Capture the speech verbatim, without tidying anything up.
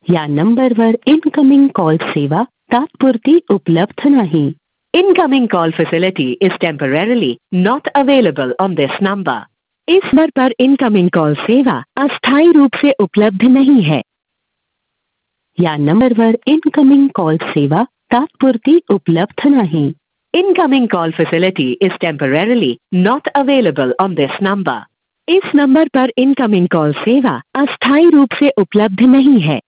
या नंबरवर incoming call सेवा तात्पुरती उपलब्ध नाही. Incoming call facility is temporarily not available on this number. इस नंबर पर इनकमिंग कॉल सेवा अस्थायी रूप से उपलब्ध नहीं है. या नंबरवर इनकमिंग कॉल सेवा तात्पुरती उपलब्ध नहीं. Incoming call facility is temporarily not available on this number. इस नंबर पर इनकमिंग कॉल सेवा अस्थायी रूप से उपलब्ध नहीं है.